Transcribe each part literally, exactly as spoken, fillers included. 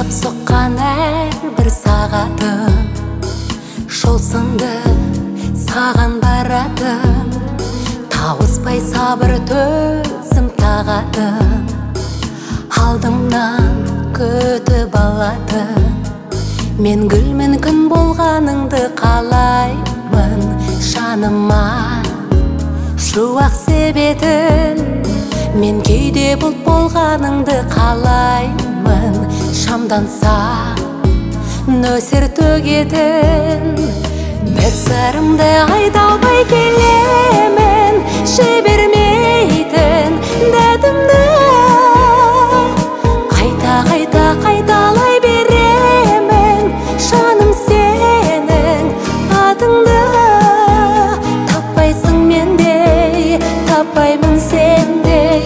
соққан әрбір сағатым жол сынды саған баратын, тауыспай сабыр төзім тағатын, алдымнан күтіп алатын. Мен гүлмен күн болғаныңды қалаймын, жаныма шуақ себетін. Мен кейде бұлт болғаныңды қалаймын, шамданса нөсер төгетін. Бір сырымды айдалмай келемін, жібермейтін дәтімді. Қайта-қайта қайталай беремін, жаным сенің атыңды. Таппайсың мендей, таппаймын сендей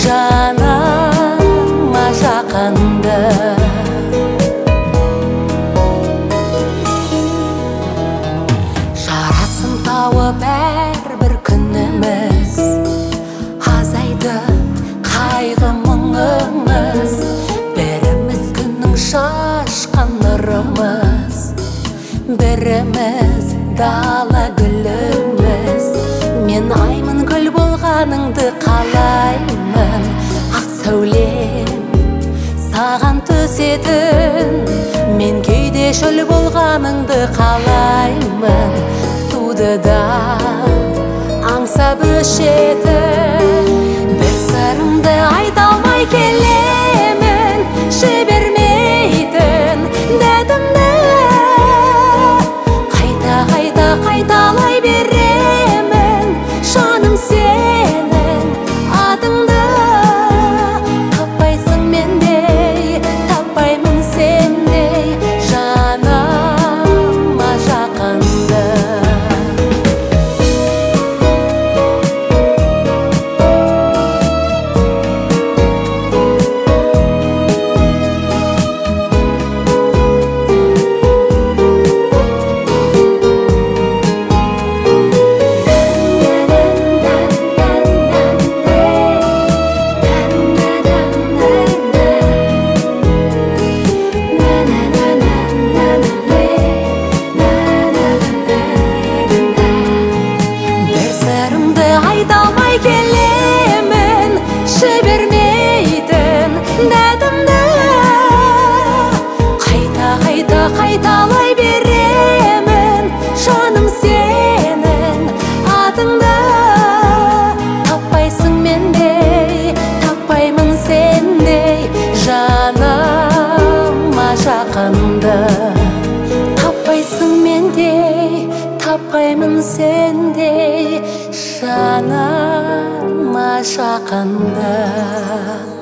жаныма жақынды. Жарасын тауып әрбір күніміз, азайды қайғы мұңымыз. Біріміз күннің шашқан нұрымыз, біріміз дала гүліміз. Мен аймын гүл болғаныңды қалаймын, ақ сәулем саған түсетін. Мен кейде шөл болғаныңды қалаймын, суды да аңсап өшетін. Бір сырымды айдалмай келемін, жібермейтін дәтімді. Қайта-қайта қайталай беремін, жаным сенің атыңды. Таппайсың мендей, таппаймын сендей жаныма жақынды. Айдалмай келемін, жібермейтін дәтімді. Қайта-қайта қайталай беремін, жаным сенің атыңды. Таппайсың мендей, таппаймын сендей жаныма жақынды. Таппайсың мендей, таппаймын сендей жаныма жақынды.